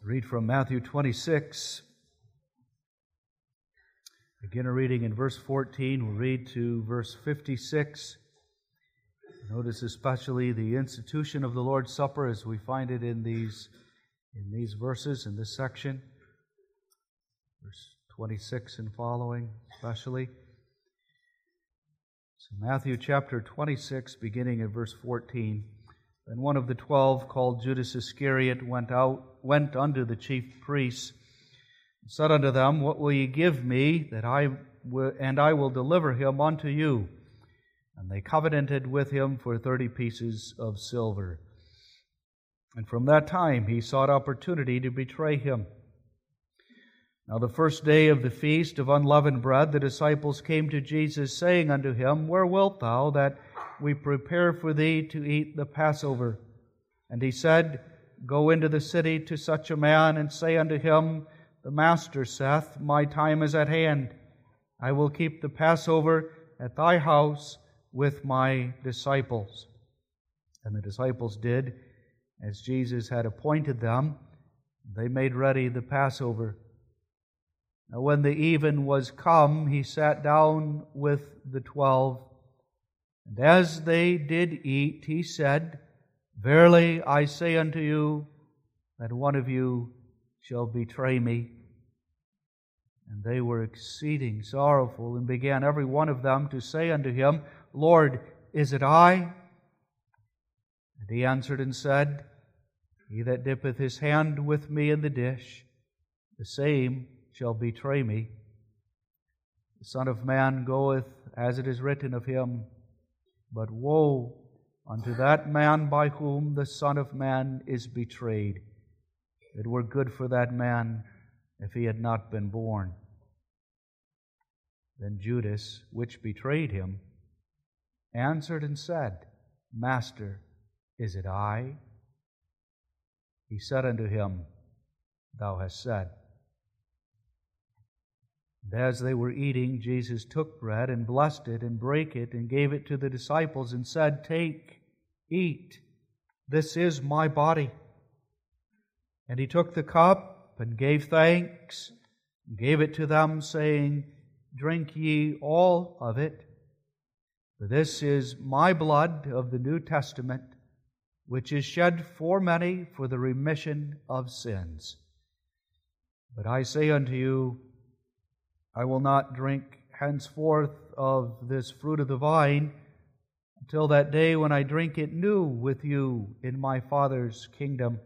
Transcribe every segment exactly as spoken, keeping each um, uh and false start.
Read from Matthew twenty-six. Begin a reading in verse fourteen. We'll read to verse fifty-six. Notice especially the institution of the Lord's Supper as we find it in these, in these verses, in this section. Verse twenty-six and following especially. So Matthew chapter twenty-six, beginning at verse fourteen. Then one of the twelve, called Judas Iscariot, went out, went unto the chief priests, and said unto them, What will ye give me, that I will, and I will deliver him unto you? And they covenanted with him for thirty pieces of silver. And from that time he sought opportunity to betray him. Now the first day of the feast of unleavened bread, the disciples came to Jesus, saying unto him, Where wilt thou that we prepare for thee to eat the Passover? And he said, Go into the city to such a man, and say unto him, The Master saith, My time is at hand. I will keep the Passover at thy house with my disciples. And the disciples did as Jesus had appointed them. They made ready the Passover. Now when the even was come, he sat down with the twelve. And as they did eat, he said, Verily I say unto you, that one of you shall betray me. And they were exceeding sorrowful, and began every one of them to say unto him, Lord, is it I? And he answered and said, He that dippeth his hand with me in the dish, the same shall betray me. The Son of Man goeth as it is written of him, but woe unto that man by whom the Son of Man is betrayed. It were good for that man if he had not been born. Then Judas, which betrayed him, answered and said, Master, is it I? He said unto him, Thou hast said. And as they were eating, Jesus took bread and blessed it and brake it and gave it to the disciples and said, Take, eat, this is my body. And he took the cup and gave thanks and gave it to them, saying, Drink ye all of it, for this is my blood of the New Testament, which is shed for many for the remission of sins. But I say unto you, I will not drink henceforth of this fruit of the vine until that day when I drink it new with you in my Father's kingdom.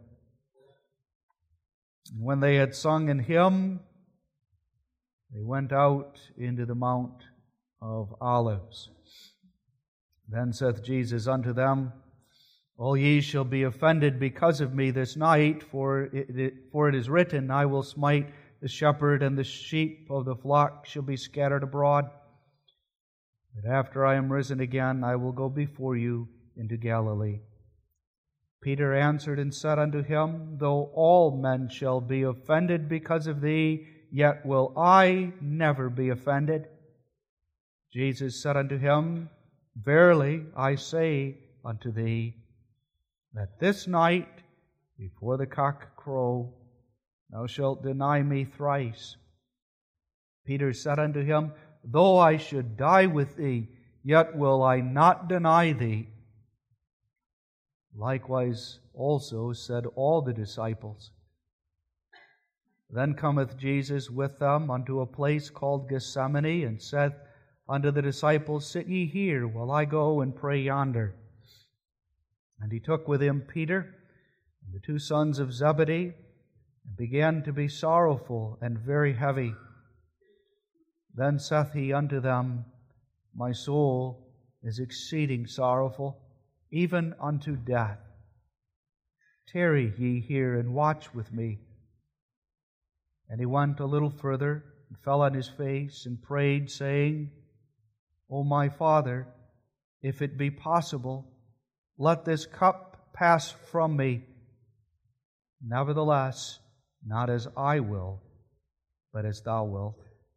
And when they had sung an hymn, they went out into the Mount of Olives. Then saith Jesus unto them, All ye shall be offended because of me this night, for it, it, for it is written, I will smite the shepherd, and the sheep of the flock shall be scattered abroad. But after I am risen again, I will go before you into Galilee. Peter answered and said unto him, Though all men shall be offended because of thee, yet will I never be offended. Jesus said unto him, Verily I say unto thee, that this night, before the cock crow, thou shalt deny me thrice. Peter said unto him, Though I should die with thee, yet will I not deny thee. Likewise also said all the disciples. Then cometh Jesus with them unto a place called Gethsemane, and saith unto the disciples, Sit ye here, while I go and pray yonder. And he took with him Peter and the two sons of Zebedee, and began to be sorrowful and very heavy. Then saith he unto them, My soul is exceeding sorrowful, even unto death. Tarry ye here and watch with me. And he went a little further, and fell on his face, and prayed, saying, O my Father, if it be possible, let this cup pass from me. Nevertheless, not as I will, but as thou wilt.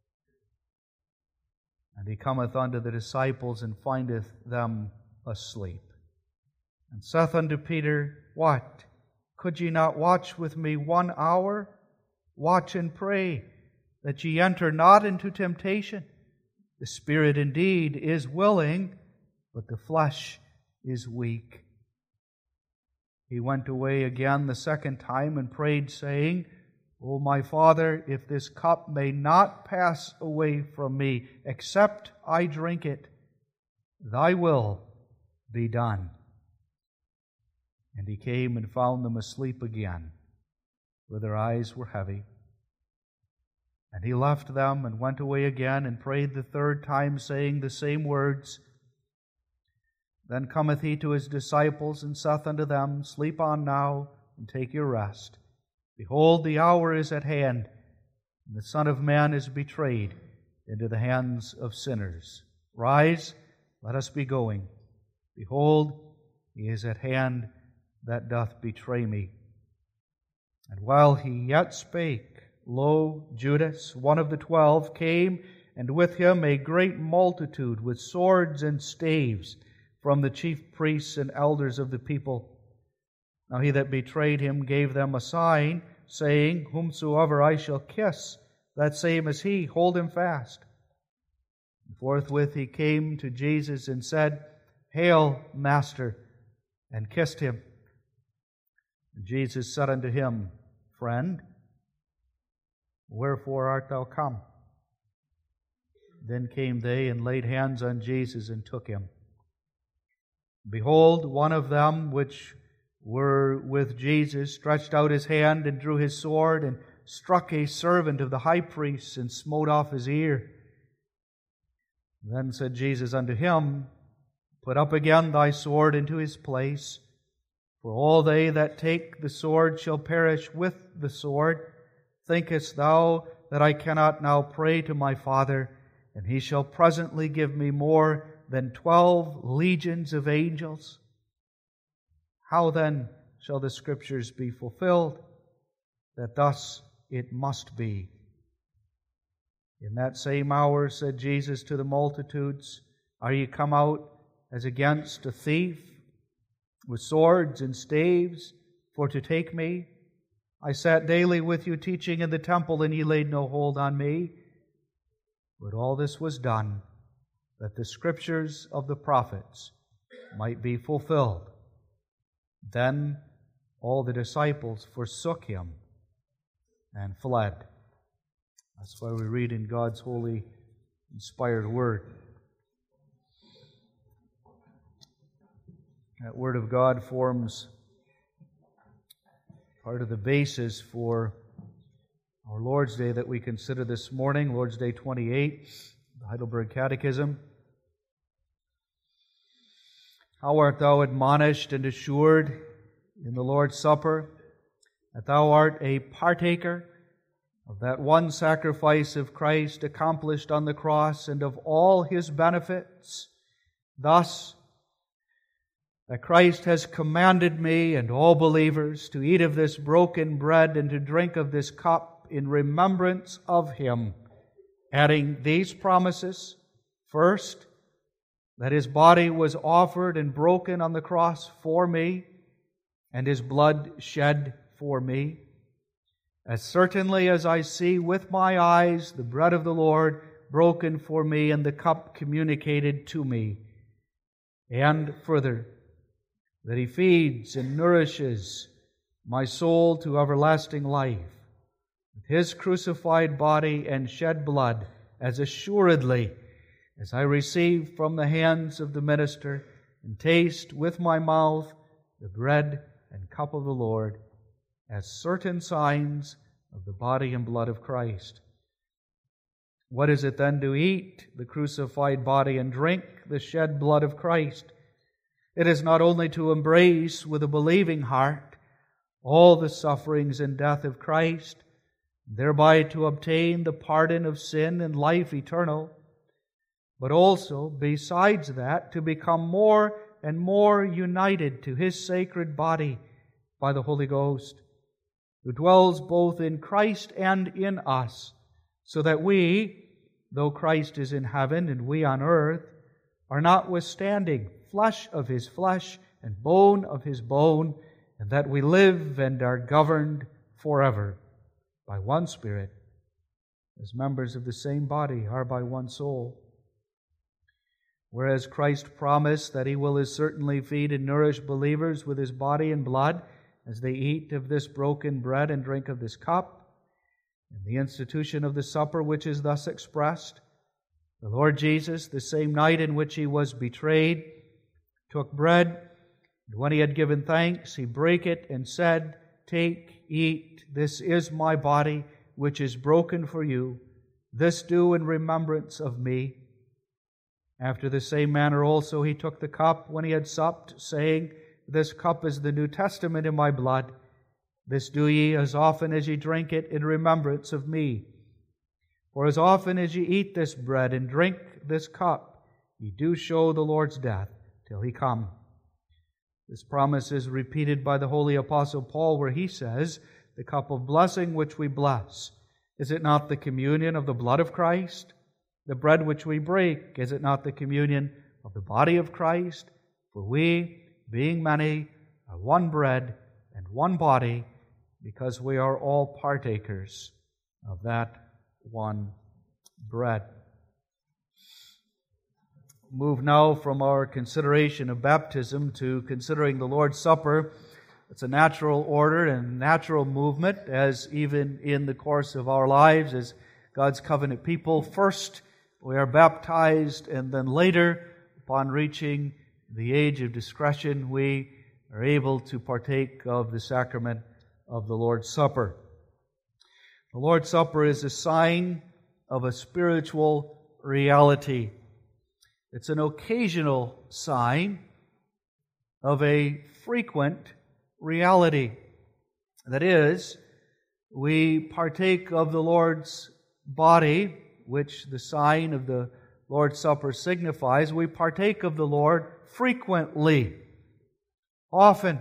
And he cometh unto the disciples, and findeth them asleep. And saith unto Peter, What? Could ye not watch with me one hour? Watch and pray, that ye enter not into temptation. The spirit indeed is willing, but the flesh is weak. He went away again the second time and prayed, saying, O my Father, if this cup may not pass away from me, except I drink it, thy will be done. And he came and found them asleep again, for their eyes were heavy. And he left them and went away again and prayed the third time, saying the same words. Then cometh he to his disciples and saith unto them, Sleep on now, and take your rest. Behold, the hour is at hand, and the Son of Man is betrayed into the hands of sinners. Rise, let us be going. Behold, he is at hand that doth betray me. And while he yet spake, lo, Judas, one of the twelve, came, and with him a great multitude with swords and staves from the chief priests and elders of the people. Now he that betrayed him gave them a sign, saying, Whomsoever I shall kiss, that same is he, hold him fast. And forthwith he came to Jesus and said, Hail, Master, and kissed him. And Jesus said unto him, Friend, wherefore art thou come? Then came they and laid hands on Jesus and took him. Behold, one of them which were with Jesus stretched out his hand and drew his sword and struck a servant of the high priest and smote off his ear. Then said Jesus unto him, Put up again thy sword into his place, for all they that take the sword shall perish with the sword. Thinkest thou that I cannot now pray to my Father, and he shall presently give me more than twelve legions of angels? How then shall the Scriptures be fulfilled, that thus it must be? In that same hour said Jesus to the multitudes, Are ye come out as against a thief, with swords and staves, for to take me? I sat daily with you teaching in the temple, and ye laid no hold on me. But all this was done, that the Scriptures of the prophets might be fulfilled. Then all the disciples forsook him and fled. That's why we read in God's holy, inspired Word. That Word of God forms part of the basis for our Lord's Day that we consider this morning, Lord's Day twenty-eight, the Heidelberg Catechism. How art thou admonished and assured in the Lord's Supper that thou art a partaker of that one sacrifice of Christ accomplished on the cross and of all His benefits? Thus, that Christ has commanded me and all believers to eat of this broken bread and to drink of this cup in remembrance of Him, adding these promises. First, that His body was offered and broken on the cross for me, and His blood shed for me. As certainly as I see with my eyes the bread of the Lord broken for me and the cup communicated to me. And further, that He feeds and nourishes my soul to everlasting life with His crucified body and shed blood, as assuredly as I receive from the hands of the minister and taste with my mouth the bread and cup of the Lord, as certain signs of the body and blood of Christ. What is it then to eat the crucified body and drink the shed blood of Christ? It is not only to embrace with a believing heart all the sufferings and death of Christ, thereby to obtain the pardon of sin and life eternal, but also, besides that, to become more and more united to His sacred body by the Holy Ghost, who dwells both in Christ and in us, so that we, though Christ is in heaven and we on earth, are notwithstanding flesh of His flesh and bone of His bone, and that we live and are governed forever by one Spirit, as members of the same body are by one soul. Whereas Christ promised that He will as certainly feed and nourish believers with His body and blood as they eat of this broken bread and drink of this cup, in the institution of the supper which is thus expressed, the Lord Jesus, the same night in which He was betrayed, took bread, and when He had given thanks, He brake it and said, "Take, eat, this is my body, which is broken for you. This do in remembrance of me." After the same manner also He took the cup when He had supped, saying, "This cup is the New Testament in my blood. This do ye as often as ye drink it in remembrance of me. For as often as ye eat this bread and drink this cup, ye do show the Lord's death till He come." This promise is repeated by the Holy Apostle Paul, where he says, "The cup of blessing which we bless, is it not the communion of the blood of Christ? The bread which we break, is it not the communion of the body of Christ? For we, being many, are one bread and one body, because we are all partakers of that one bread." Move now from our consideration of baptism to considering the Lord's Supper. It's a natural order and natural movement, as even in the course of our lives as God's covenant people. First, we are baptized, and then later, upon reaching the age of discretion, we are able to partake of the sacrament of the Lord's Supper. The Lord's Supper is a sign of a spiritual reality. It's an occasional sign of a frequent reality. That is, we partake of the Lord's body, which the sign of the Lord's Supper signifies. We partake of the Lord frequently, often,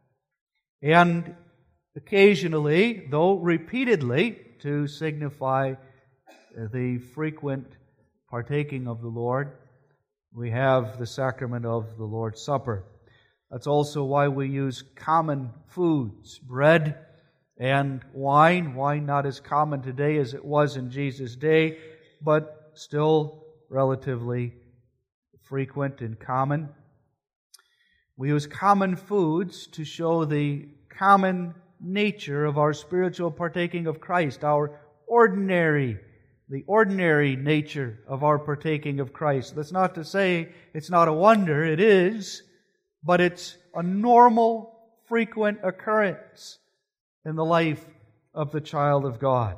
and occasionally, though repeatedly, to signify the frequent partaking of the Lord, we have the sacrament of the Lord's Supper. That's also why we use common foods, bread and wine. Wine not as common today as it was in Jesus' day, but still relatively frequent and common. We use common foods to show the common nature of our spiritual partaking of Christ, our ordinary The ordinary nature of our partaking of Christ. That's not to say it's not a wonder, it is, but it's a normal, frequent occurrence in the life of the child of God.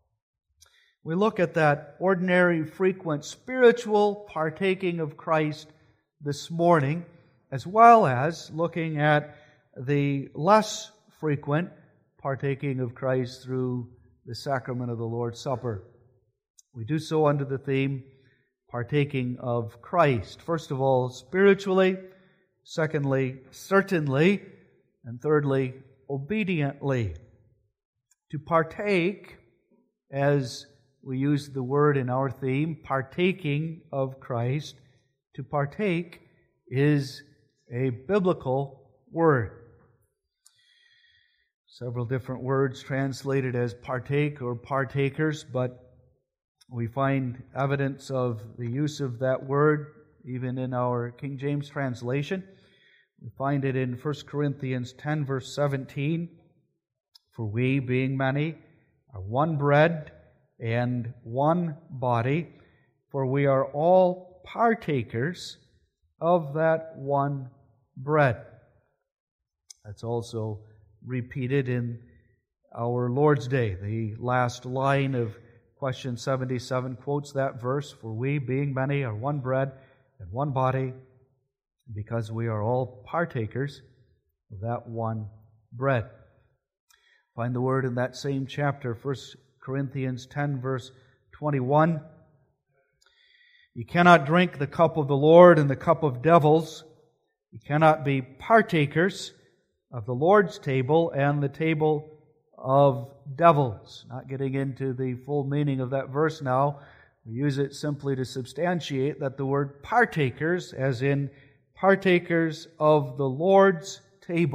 We look at that ordinary, frequent, spiritual partaking of Christ this morning, as well as looking at the less frequent partaking of Christ through the sacrament of the Lord's Supper. We do so under the theme, partaking of Christ. First of all, spiritually. Secondly, certainly. And thirdly, obediently. To partake, as we use the word in our theme, partaking of Christ, to partake is a biblical word. Several different words translated as partake or partakers, but we find evidence of the use of that word even in our King James translation. We find it in First Corinthians ten, verse seventeen. "For we, being many, are one bread and one body, for we are all partakers of that one bread." That's also repeated in our Lord's Day. The last line of Question seventy-seven quotes that verse, "For we, being many, are one bread and one body, because we are all partakers of that one bread." Find the word in that same chapter, First Corinthians ten, verse twenty-one. "You cannot drink the cup of the Lord and the cup of devils. You cannot be partakers of the Lord's table and the table of devils." Not getting into the full meaning of that verse now. We use it simply to substantiate that the word partakers, as in partakers of the Lord's table,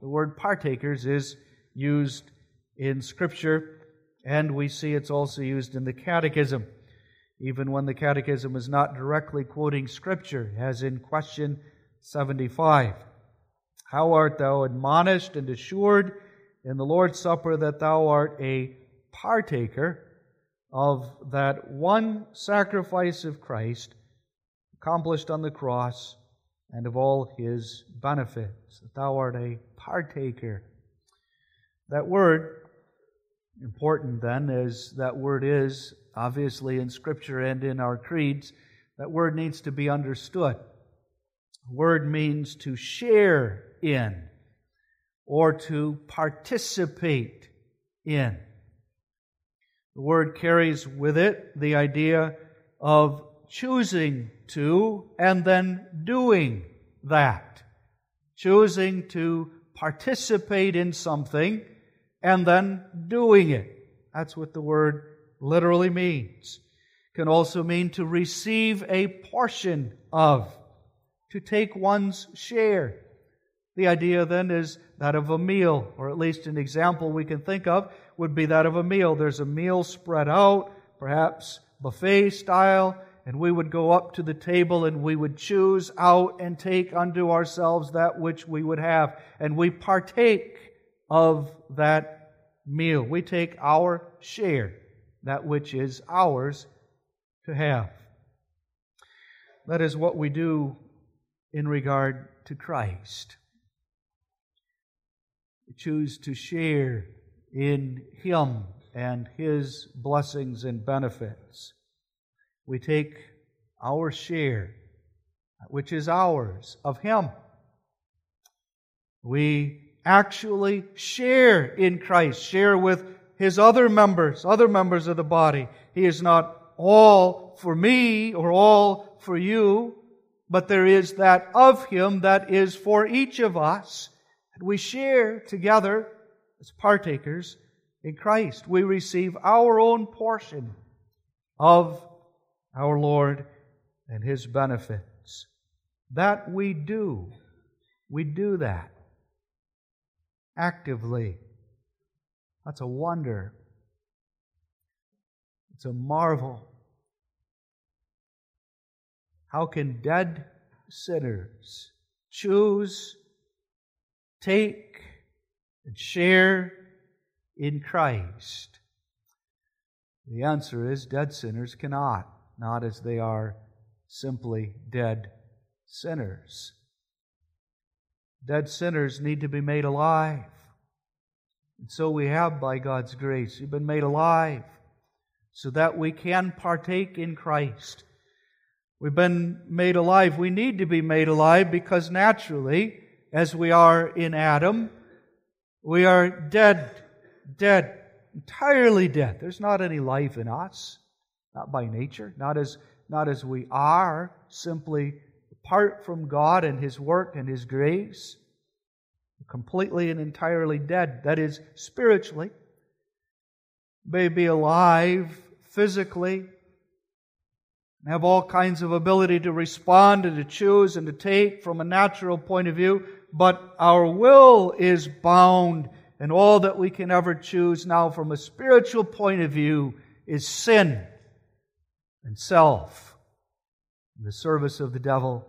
the word partakers is used in Scripture, and we see it's also used in the Catechism, even when the Catechism is not directly quoting Scripture, as in question seventy-five. How art thou admonished and assured in the Lord's Supper that thou art a partaker of that one sacrifice of Christ accomplished on the cross and of all His benefits, that thou art a partaker. That word, important then, as that word is, obviously in Scripture and in our creeds, that word needs to be understood. The word means to share in or to participate in. The word carries with it the idea of choosing to and then doing that. Choosing to participate in something and then doing it. That's what the word literally means. It can also mean to receive a portion of, to take one's share. The idea then is that of a meal, or at least an example we can think of would be that of a meal. There's a meal spread out, perhaps buffet style, and we would go up to the table and we would choose out and take unto ourselves that which we would have. And we partake of that meal. We take our share, that which is ours to have. That is what we do in regard to Christ. We choose to share in Him and His blessings and benefits. We take our share, which is ours, of Him. We actually share in Christ, share with His other members, other members of the body. He is not all for me or all for you, but there is that of Him that is for each of us. And we share together as partakers in Christ. We receive our own portion of our Lord and His benefits. That we do. We do that actively. That's a wonder. It's a marvel. How can dead sinners choose, take, and share in Christ? The answer is dead sinners cannot, not as they are simply dead sinners. Dead sinners need to be made alive. And so we have, by God's grace, we've been made alive so that we can partake in Christ. We've been made alive. We need to be made alive because naturally, as we are in Adam, we are dead, dead, entirely dead. There's not any life in us, not by nature, not as, not as we are, simply apart from God and His work and His grace. Completely and entirely dead. That is, spiritually. May be alive physically, have all kinds of ability to respond and to choose and to take from a natural point of view, but our will is bound, and all that we can ever choose now from a spiritual point of view is sin and self, and the service of the devil.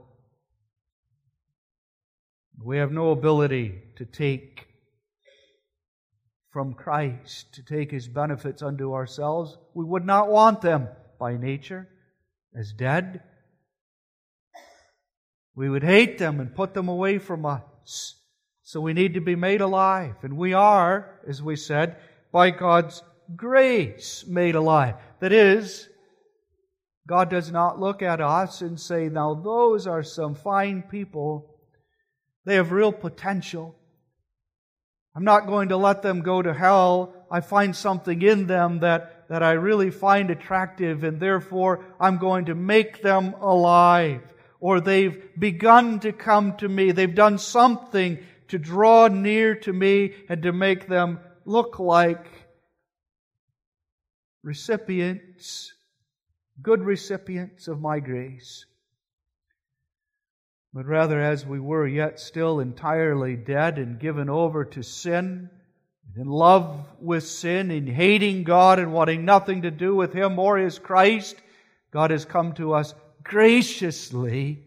We have no ability to take from Christ, to take His benefits unto ourselves. We would not want them by nature as dead. We would hate them and put them away from us. So we need to be made alive. And we are, as we said, by God's grace made alive. That is, God does not look at us and say, now those are some fine people. They have real potential. I'm not going to let them go to hell. I find something in them that, that I really find attractive, and therefore I'm going to make them alive. Or they've begun to come to me. They've done something to draw near to me and to make them look like recipients, good recipients of my grace. but rather as we were yet still entirely dead and given over to sin, in love with sin, in hating God and wanting nothing to do with Him or His Christ, God has come to us graciously.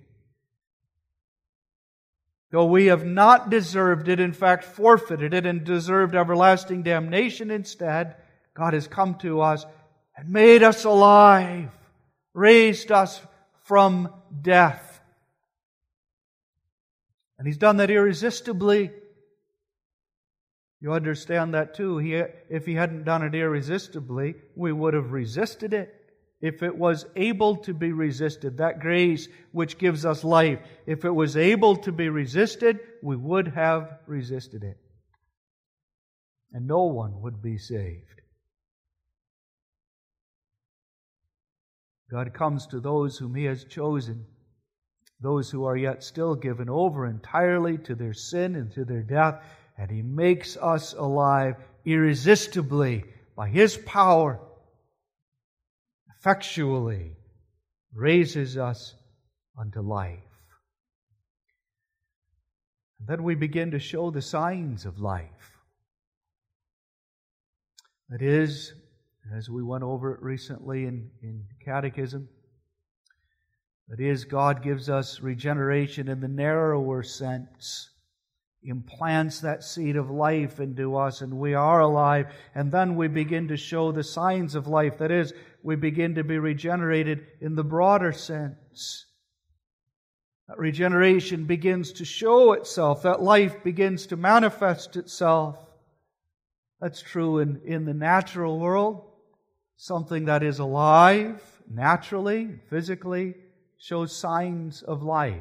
Though we have not deserved it, in fact forfeited it and deserved everlasting damnation instead, God has come to us and made us alive, raised us from death. And He's done that irresistibly. You understand that too. He, if He hadn't done it irresistibly, we would have resisted it. If it was able to be resisted, that grace which gives us life, if it was able to be resisted, we would have resisted it. And no one would be saved. God comes to those whom He has chosen, those who are yet still given over entirely to their sin and to their death, and He makes us alive irresistibly by His power, effectually raises us unto life. And then we begin to show the signs of life. That is, as we went over it recently in, in Catechism, that is, God gives us regeneration in the narrower sense, implants that seed of life into us, and we are alive. And then we begin to show the signs of life. That is, we begin to be regenerated in the broader sense. That regeneration begins to show itself. That life begins to manifest itself. That's true in, in the natural world. Something that is alive, naturally, physically, shows signs of life.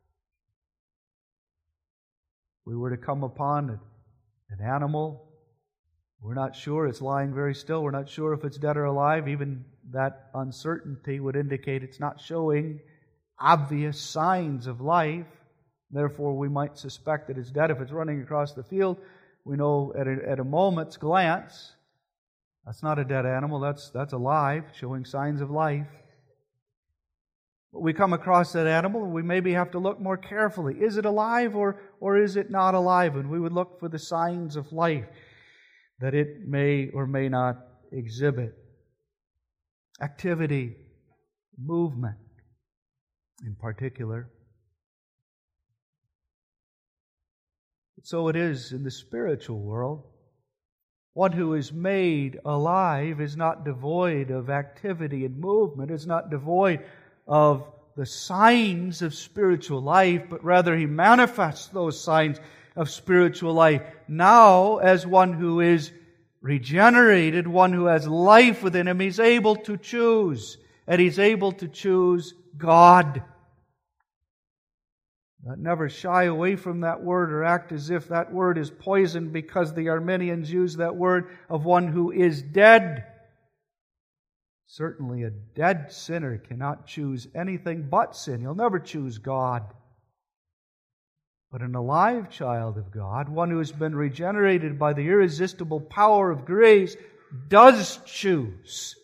We were to come upon an animal, we're not sure, it's lying very still, we're not sure if it's dead or alive. Even that uncertainty would indicate it's not showing obvious signs of life. Therefore, we might suspect that it's dead. If it's running across the field, we know at a, at a moment's glance, that's not a dead animal, that's, that's alive, showing signs of life. But we come across that animal, and we maybe have to look more carefully. Is it alive or, or is it not alive? And we would look for the signs of life that it may or may not exhibit. Activity, movement in particular. So it is in the spiritual world. One who is made alive is not devoid of activity and movement, is not devoid of the signs of spiritual life, but rather he manifests those signs of spiritual life now as one who is regenerated, one who has life within him. He's able to choose, and he's able to choose God. Never shy away from that word or act as if that word is poisoned, because the Arminians use that word of one who is dead. Certainly a dead sinner cannot choose anything but sin. He'll never choose God. But an alive child of God, one who has been regenerated by the irresistible power of grace, does choose.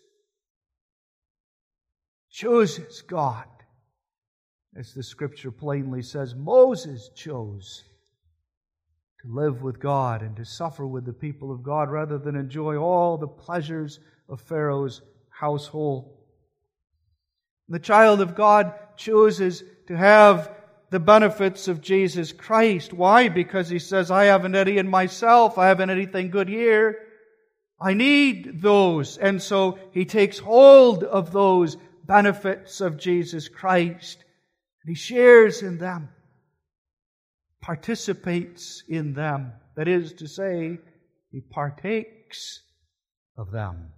Chooses God. As the Scripture plainly says, Moses chose to live with God and to suffer with the people of God rather than enjoy all the pleasures of Pharaoh's household. The child of God chooses to have the benefits of Jesus Christ. Why? Because he says, I haven't any in myself. I haven't anything good here. I need those. And so he takes hold of those benefits of Jesus Christ. And he shares in them. Participates in them. That is to say, he partakes of them.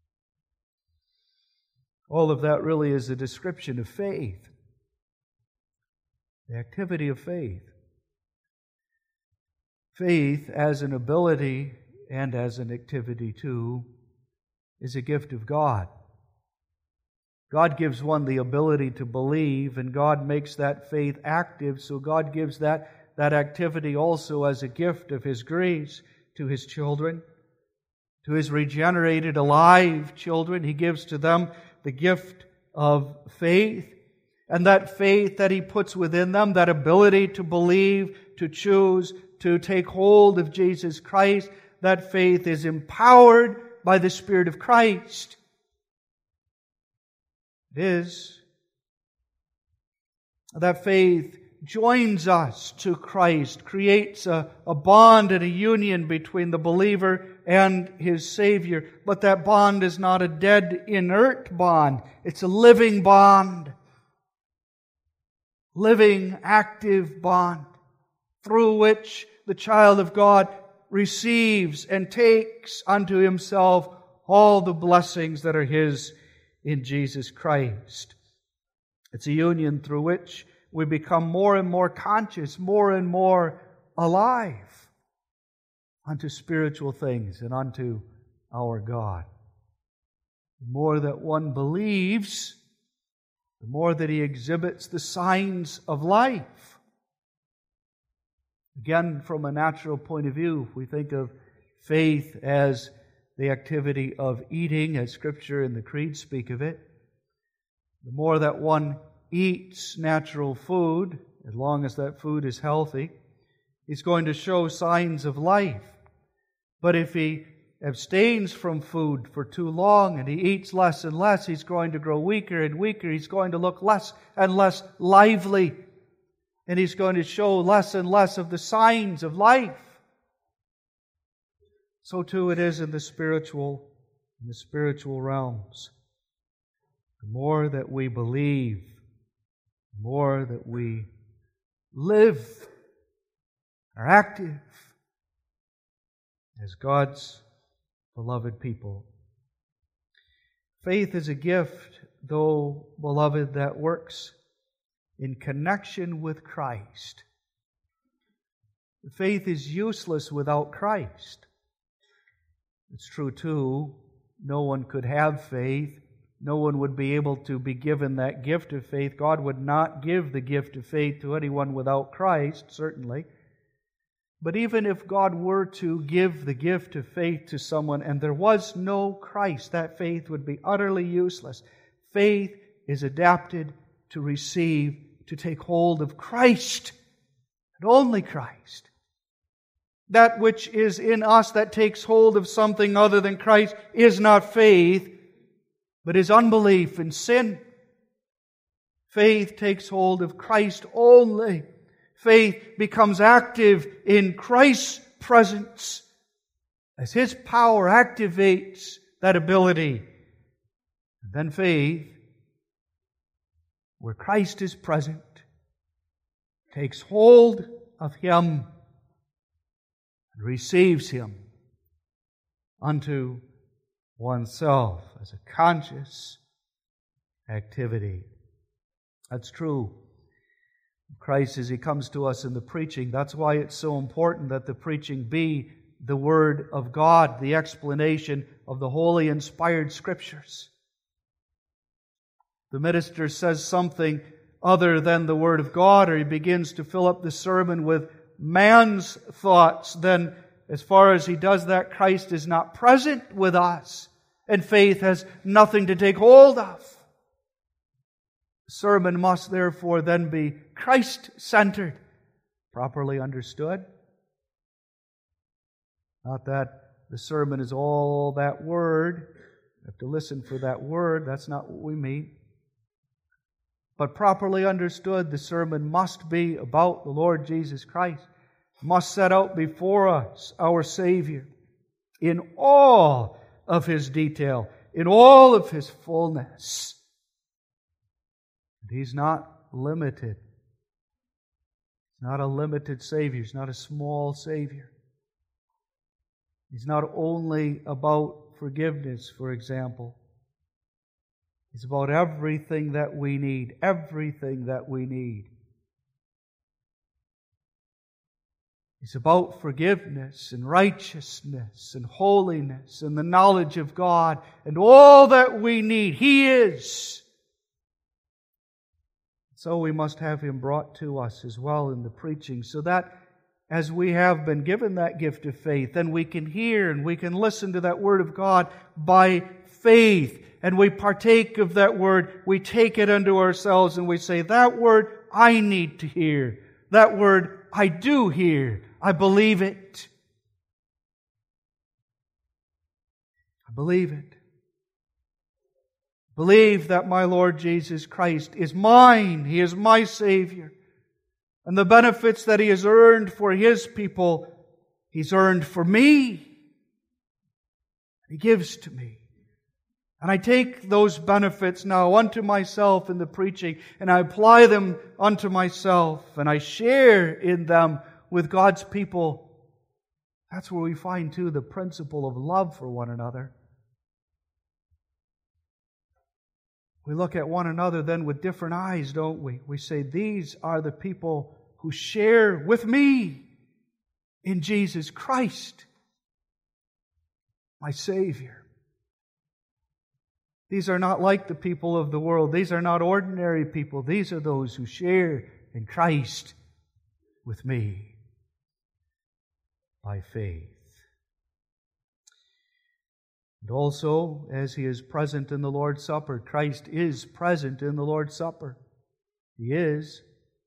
All of that really is a description of faith. The activity of faith. Faith as an ability and as an activity too is a gift of God. God gives one the ability to believe, and God makes that faith active, so God gives that, that activity also as a gift of His grace to His children, to His regenerated, alive children. He gives to them the gift of faith. And that faith that He puts within them, that ability to believe, to choose, to take hold of Jesus Christ, that faith is empowered by the Spirit of Christ. It is. That faith joins us to Christ, creates a, a bond and a union between the believer and his Savior. But that bond is not a dead, inert bond. It's a living bond. Living, active bond through which the child of God receives and takes unto himself all the blessings that are his in Jesus Christ. It's a union through which we become more and more conscious, more and more alive unto spiritual things and unto our God. The more that one believes, the more that he exhibits the signs of life. Again, from a natural point of view, if we think of faith as the activity of eating, as Scripture and the Creed speak of it, the more that one eats natural food, as long as that food is healthy, he's going to show signs of life. But if he abstains from food for too long and he eats less and less, he's going to grow weaker and weaker. He's going to look less and less lively. And he's going to show less and less of the signs of life. So too it is in the spiritual, in the spiritual realms. The more that we believe, the more that we live, are active as God's beloved people. Faith is a gift, though, beloved, that works in connection with Christ. Faith is useless without Christ. It's true, too, no one could have faith. No one would be able to be given that gift of faith. God would not give the gift of faith to anyone without Christ, certainly. But even if God were to give the gift of faith to someone and there was no Christ, that faith would be utterly useless. Faith is adapted to receive, to take hold of Christ, and only Christ. That which is in us that takes hold of something other than Christ is not faith, but is unbelief and sin. Faith takes hold of Christ only. Faith becomes active in Christ's presence as His power activates that ability. And then faith, where Christ is present, takes hold of Him and receives Him unto oneself as a conscious activity. That's true. Christ, as He comes to us in the preaching, that's why it's so important that the preaching be the Word of God, the explanation of the holy inspired Scriptures. The minister says something other than the Word of God, or he begins to fill up the sermon with man's thoughts, then as far as he does that, Christ is not present with us, and faith has nothing to take hold of. The sermon must therefore then be Christ-centered, properly understood. Not that the sermon is all that word. You have to listen for that word. That's not what we mean. But properly understood, the sermon must be about the Lord Jesus Christ. Must set out before us our Savior in all of His detail, in all of His fullness. And He's not limited. He's not a limited Savior. He's not a small Savior. He's not only about forgiveness, for example. He's about everything that we need. Everything that we need. He's about forgiveness and righteousness and holiness and the knowledge of God and all that we need. He is. So we must have Him brought to us as well in the preaching, so that as we have been given that gift of faith, then we can hear and we can listen to that Word of God by faith, and we partake of that word, we take it unto ourselves and we say, that word I need to hear. That word I do hear. I believe it. I believe it. Believe that my Lord Jesus Christ is mine. He is my Savior. And the benefits that He has earned for His people, He's earned for me. He gives to me. And I take those benefits now unto myself in the preaching, and I apply them unto myself, and I share in them with God's people. That's where we find, too, the principle of love for one another. We look at one another then with different eyes, don't we? We say, these are the people who share with me in Jesus Christ, my Savior. These are not like the people of the world. These are not ordinary people. These are those who share in Christ with me by faith. And also, as He is present in the Lord's Supper, Christ is present in the Lord's Supper. He is.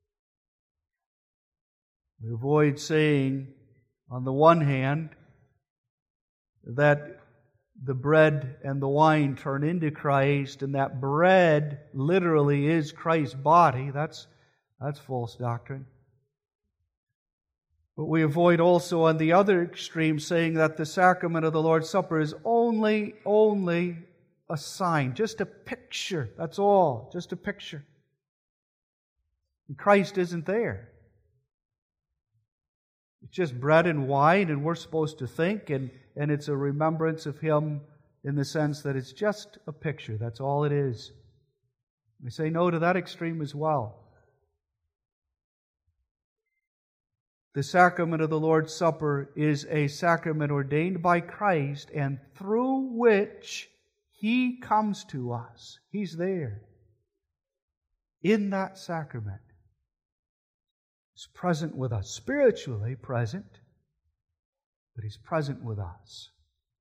We avoid saying, on the one hand, that the bread and the wine turn into Christ, and that bread literally is Christ's body. That's, that's false doctrine. But we avoid also on the other extreme saying that the sacrament of the Lord's Supper is only, only a sign, just a picture. That's all, just a picture. And Christ isn't there. It's just bread and wine, and we're supposed to think, and, and it's a remembrance of Him in the sense that it's just a picture. That's all it is. We say no to that extreme as well. The sacrament of the Lord's Supper is a sacrament ordained by Christ, and through which He comes to us. He's there. In that sacrament. He's present with us. Spiritually present, but He's present with us.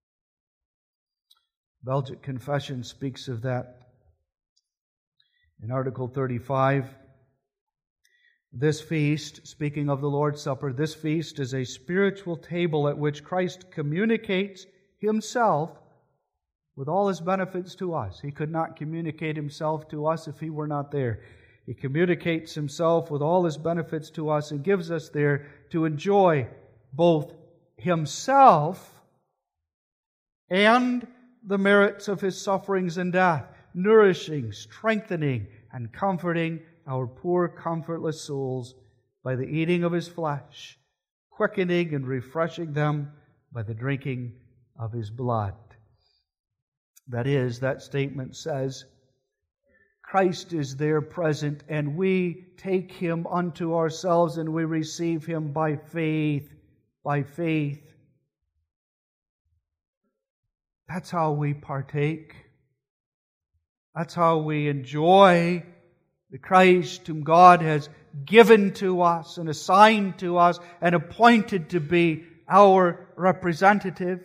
Belgic Confession speaks of that in Article thirty-five. This feast, speaking of the Lord's Supper, this feast is a spiritual table at which Christ communicates Himself with all His benefits to us. He could not communicate Himself to us if He were not there. He communicates Himself with all His benefits to us and gives us there to enjoy both Himself and the merits of His sufferings and death, nourishing, strengthening, and comforting our poor, comfortless souls by the eating of His flesh, quickening and refreshing them by the drinking of His blood. That is, that statement says, Christ is there present, and we take Him unto ourselves, and we receive Him by faith, by faith. That's how we partake. That's how we enjoy the Christ whom God has given to us and assigned to us and appointed to be our representative.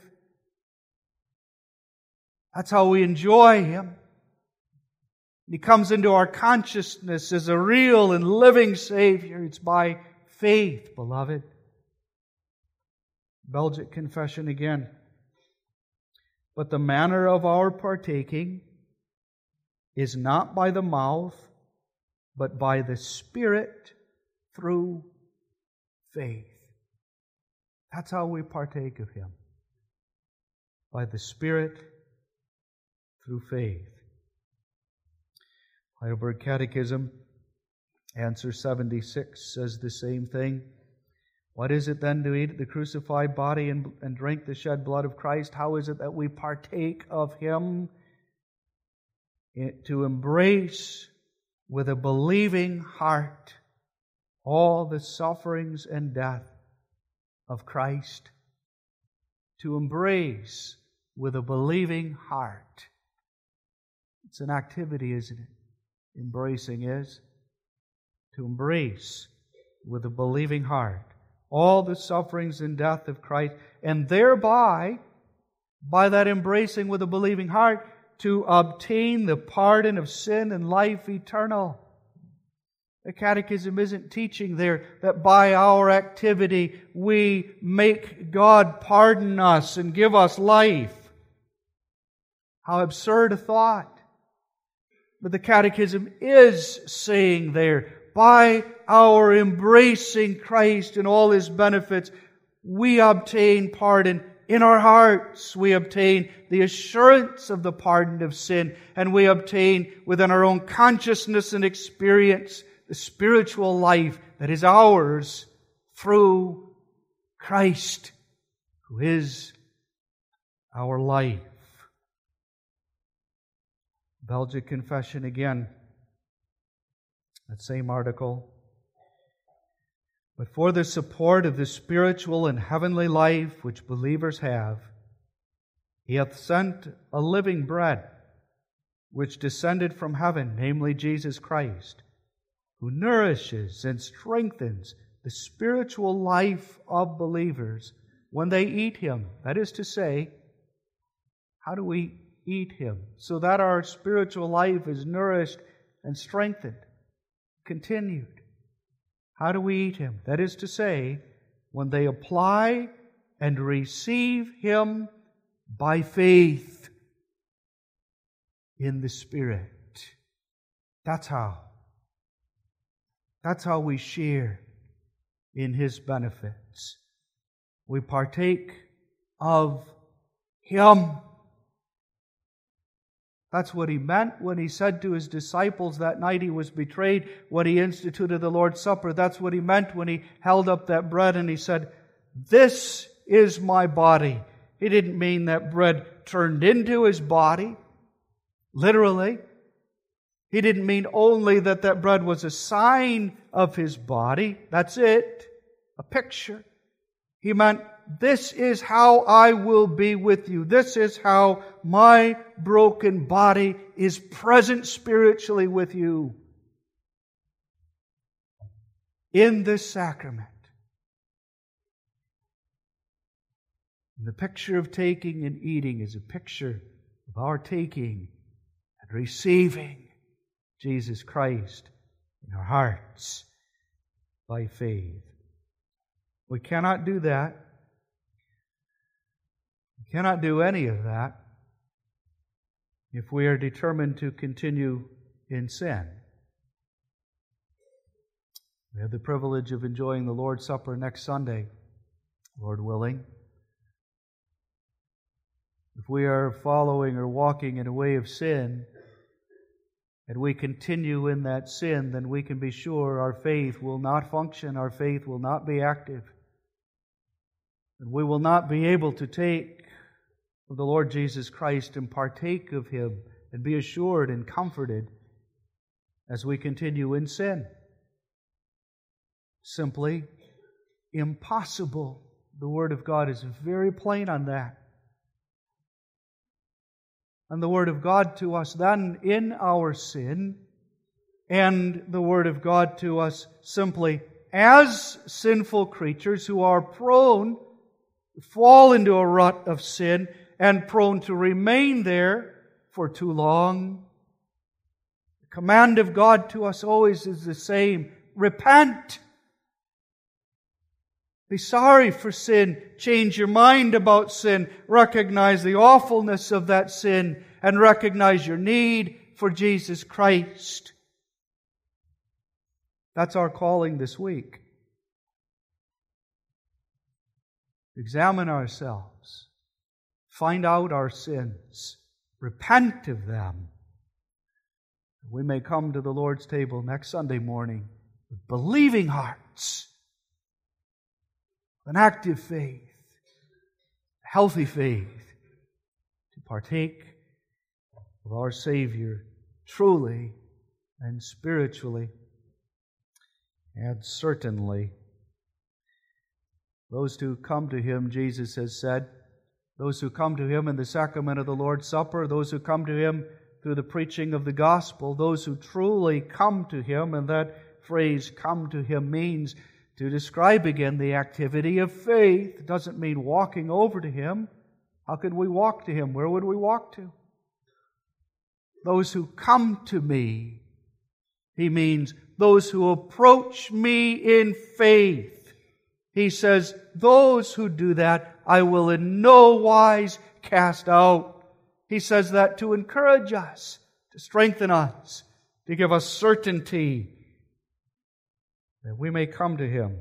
That's how we enjoy Him. He comes into our consciousness as a real and living Savior. It's by faith, beloved. Belgic Confession again. But the manner of our partaking is not by the mouth, but by the Spirit through faith. That's how we partake of Him. By the Spirit through faith. Heidelberg Catechism, answer seventy-six, says the same thing. What is it then to eat the crucified body and, and drink the shed blood of Christ? How is it that we partake of Him? It, to embrace with a believing heart all the sufferings and death of Christ. To embrace with a believing heart. It's an activity, isn't it? Embracing is to embrace with a believing heart all the sufferings and death of Christ, and thereby, by that embracing with a believing heart, to obtain the pardon of sin and life eternal. The Catechism isn't teaching there that by our activity we make God pardon us and give us life. How absurd a thought. But the Catechism is saying there, by our embracing Christ and all His benefits, we obtain pardon in our hearts. We obtain the assurance of the pardon of sin, and we obtain within our own consciousness and experience the spiritual life that is ours through Christ, who is our life. Belgic Confession again, that same article. But for the support of the spiritual and heavenly life which believers have, He hath sent a living bread, which descended from heaven, namely Jesus Christ, who nourishes and strengthens the spiritual life of believers when they eat Him. That is to say, how do we eat Him? So that our spiritual life is nourished and strengthened, continued. How do we eat Him? That is to say, when they apply and receive Him by faith in the Spirit. That's how. That's how we share in His benefits. We partake of Him. That's what He meant when He said to His disciples that night He was betrayed, when He instituted the Lord's Supper. That's what He meant when He held up that bread and He said, "This is my body." He didn't mean that bread turned into His body, literally. He didn't mean only that that bread was a sign of His body. That's it, a picture. He meant, this is how I will be with you. This is how my broken body is present spiritually with you in this sacrament. And the picture of taking and eating is a picture of our taking and receiving Jesus Christ in our hearts by faith. We cannot do that. We cannot do any of that if we are determined to continue in sin. We have the privilege of enjoying the Lord's Supper next Sunday, Lord willing. If we are following or walking in a way of sin, and we continue in that sin, then we can be sure our faith will not function, our faith will not be active. And we will not be able to take of the Lord Jesus Christ and partake of Him and be assured and comforted as we continue in sin. Simply impossible. The Word of God is very plain on that. And the Word of God to us then in our sin, and the Word of God to us simply as sinful creatures who are prone to fall into a rut of sin and prone to remain there for too long. The command of God to us always is the same. Repent. Be sorry for sin. Change your mind about sin. Recognize the awfulness of that sin and recognize your need for Jesus Christ. That's our calling this week. Examine ourselves. Find out our sins. Repent of them. We may come to the Lord's table next Sunday morning with believing hearts, an active faith, a healthy faith, to partake of our Savior truly and spiritually. And certainly, those who come to Him, Jesus has said, those who come to Him in the sacrament of the Lord's Supper, those who come to Him through the preaching of the gospel, those who truly come to Him, and that phrase, come to Him, means to describe again the activity of faith. It doesn't mean walking over to Him. How could we walk to Him? Where would we walk to? those who come to me. He means those who approach me in faith. He says, those who do that, I will in no wise cast out. He says that to encourage us, to strengthen us, to give us certainty that we may come to Him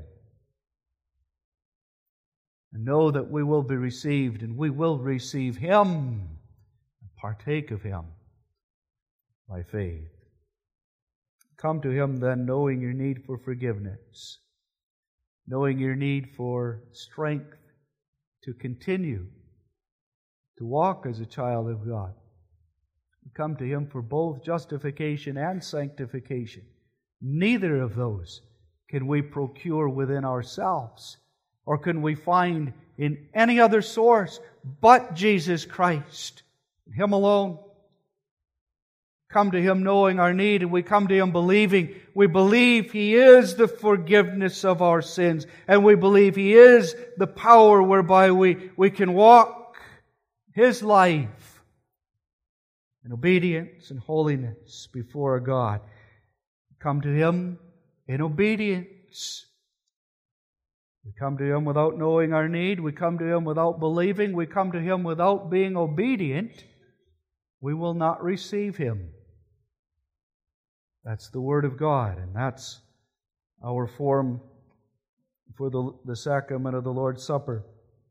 and know that we will be received, and we will receive Him and partake of Him by faith. Come to Him then knowing your need for forgiveness, knowing your need for strength to continue to walk as a child of God. Come to Him for both justification and sanctification. Neither of those can we procure within ourselves, or can we find in any other source but Jesus Christ, Him alone. Come to Him knowing our need, and we come to Him believing. We believe He is the forgiveness of our sins, and we believe He is the power whereby we, we can walk His life in obedience and holiness before God. Come to Him in obedience. We come to Him without knowing our need. We come to Him without believing. We come to Him without being obedient. We will not receive Him. That's the Word of God, and that's our form for the, the sacrament of the Lord's Supper.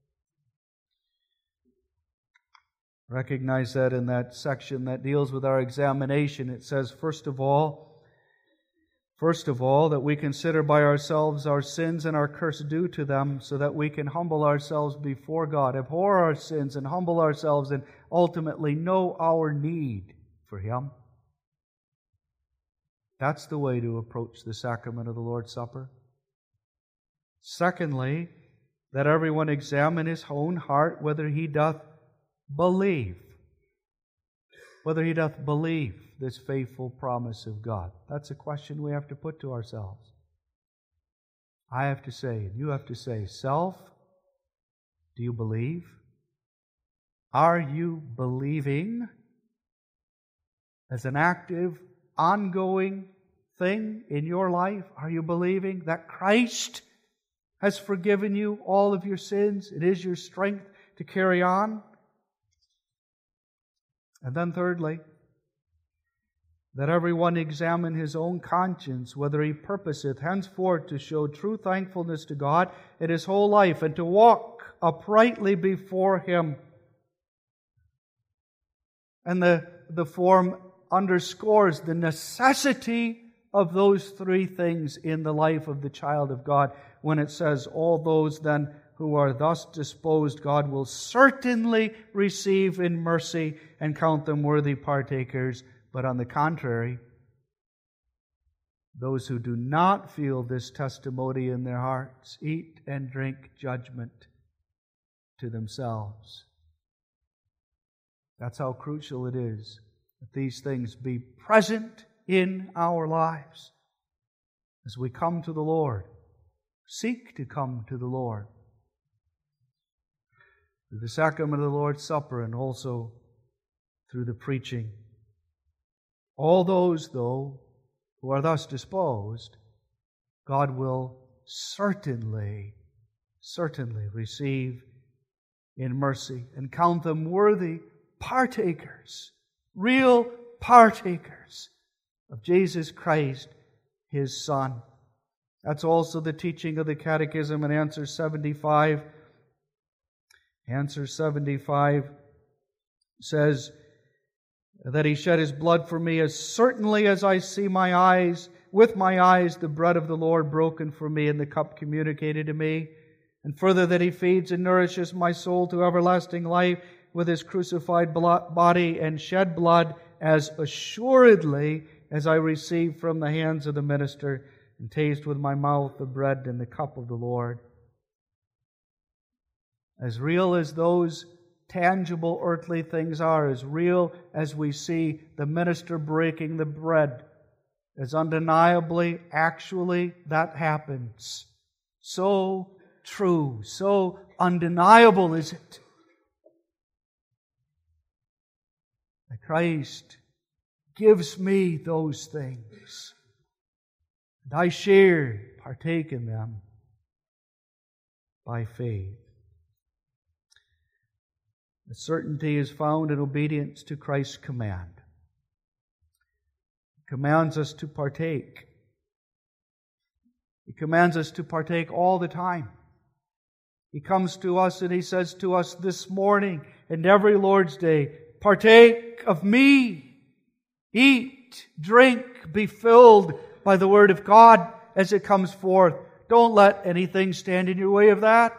Recognize that in that section that deals with our examination, it says, first of all, First of all, that we consider by ourselves our sins and our curse due to them, so that we can humble ourselves before God, abhor our sins and humble ourselves, and ultimately know our need for Him. That's the way to approach the sacrament of the Lord's Supper. Secondly, that everyone examine his own heart, whether he doth believe. Whether he doth believe this faithful promise of God. That's a question we have to put to ourselves. I have to say, and you have to say, self, do you believe? Are you believing as an active, ongoing thing in your life? Are you believing that Christ has forgiven you all of your sins? It is your strength to carry on. And then thirdly, that everyone examine his own conscience, whether he purposeth henceforth to show true thankfulness to God in his whole life, and to walk uprightly before Him. And the, the form underscores the necessity of those three things in the life of the child of God, when it says, all those then who are thus disposed, God will certainly receive in mercy and count them worthy partakers. But on the contrary, those who do not feel this testimony in their hearts eat and drink judgment to themselves. That's how crucial it is that these things be present in our lives as we come to the Lord, seek to come to the Lord through the sacrament of the Lord's Supper, and also through the preaching. All those, though, who are thus disposed, God will certainly, certainly receive in mercy and count them worthy partakers, real partakers of Jesus Christ, His Son. That's also the teaching of the Catechism in Answer seventy-five. Answer seventy-five says that He shed His blood for me as certainly as I see my eyes, with my eyes, the bread of the Lord broken for me and the cup communicated to me. And further, that He feeds and nourishes my soul to everlasting life with His crucified body and shed blood, as assuredly as I receive from the hands of the minister and taste with my mouth the bread and the cup of the Lord. As real as those tangible earthly things are, as real as we see the minister breaking the bread, as undeniably, actually, that happens. So true, so undeniable is it that Christ gives me those things. And I share, partake in them by faith. The certainty is found in obedience to Christ's command. He commands us to partake. He commands us to partake all the time. He comes to us and He says to us this morning and every Lord's Day, partake of me. Eat, drink, be filled by the Word of God as it comes forth. Don't let anything stand in your way of that.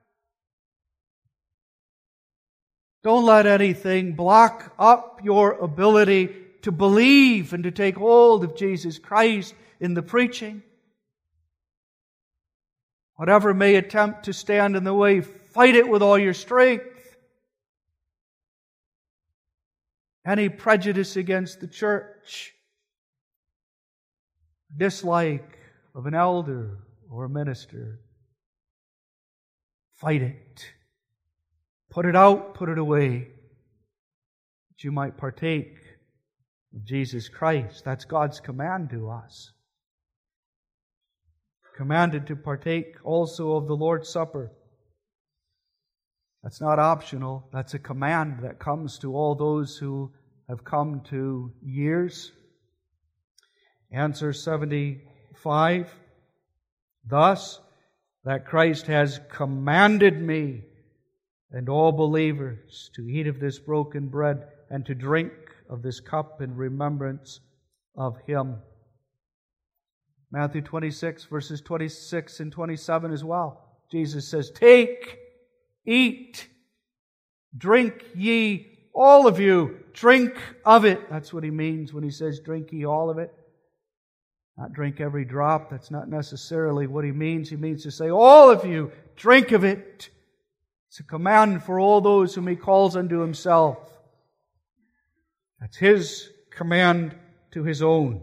Don't let anything block up your ability to believe and to take hold of Jesus Christ in the preaching. Whatever may attempt to stand in the way, fight it with all your strength. Any prejudice against the church, dislike of an elder or a minister, fight it. Put it out, put it away, that you might partake of Jesus Christ. That's God's command to us. Commanded to partake also of the Lord's Supper. That's not optional. That's a command that comes to all those who have come to years. Answer seventy-five. Thus, that Christ has commanded me and all believers to eat of this broken bread and to drink of this cup in remembrance of Him. Matthew twenty-six, verses twenty-six and twenty-seven as well. Jesus says, take, eat, drink ye, all of you, drink of it. That's what He means when He says, drink ye all of it. Not drink every drop. That's not necessarily what He means. He means to say, all of you, drink of it. It's a command for all those whom He calls unto Himself. That's His command to His own.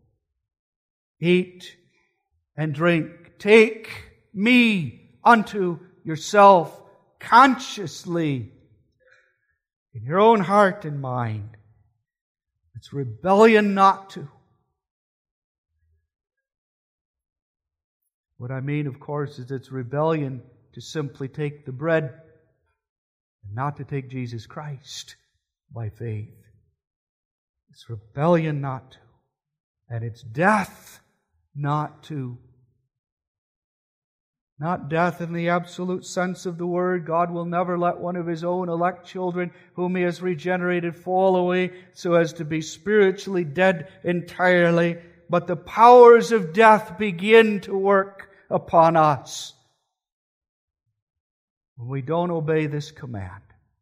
Eat and drink. Take me unto yourself consciously in your own heart and mind. It's rebellion not to. What I mean, of course, is it's rebellion to simply take the bread and not to take Jesus Christ by faith. It's rebellion not to. And it's death not to. Not death in the absolute sense of the word. God will never let one of His own elect children whom He has regenerated fall away so as to be spiritually dead entirely. But the powers of death begin to work upon us when we don't obey this command.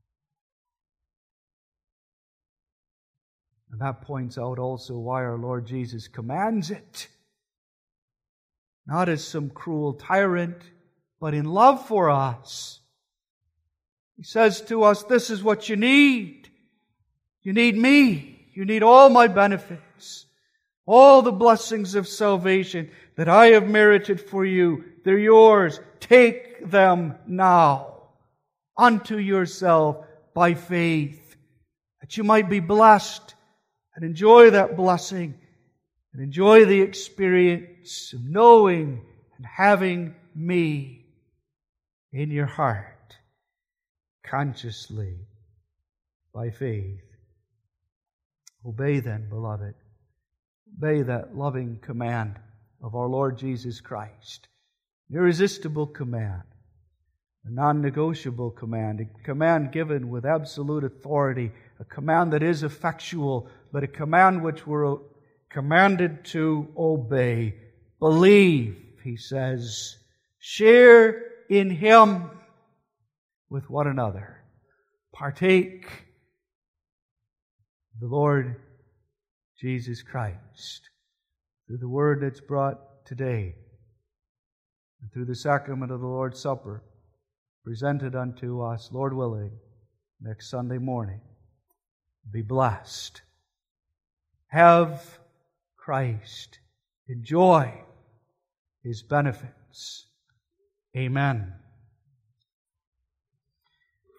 And that points out also why our Lord Jesus commands it. Not as some cruel tyrant, but in love for us. He says to us, this is what you need. You need me. You need all my benefits. All the blessings of salvation that I have merited for you. They're yours. Take them now unto yourself by faith, that you might be blessed and enjoy that blessing and enjoy the experience of knowing and having me in your heart consciously by faith. Obey then, beloved. Obey that loving command of our Lord Jesus Christ. An irresistible command. A non-negotiable command. A command given with absolute authority. A command that is effectual, but a command which we're commanded to obey. Believe, He says. Share in Him with one another. Partake of the Lord Jesus Christ through the Word that's brought today and through the sacrament of the Lord's Supper presented unto us, Lord willing, next Sunday morning. Be blessed. Have Christ. Enjoy His benefits. Amen.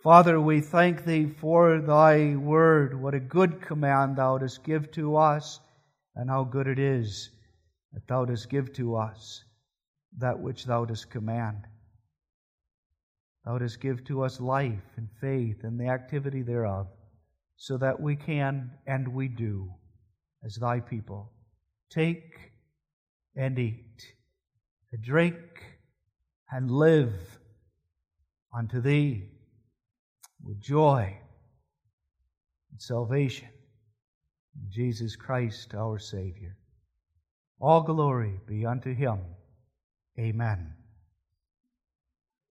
Father, we thank Thee for Thy word. What a good command Thou dost give to us, and how good it is that Thou dost give to us that which Thou dost command. Thou dost give to us life and faith and the activity thereof, so that we can and we do, as Thy people, take and eat, and drink and live unto Thee with joy and salvation in Jesus Christ our Savior. All glory be unto Him. Amen.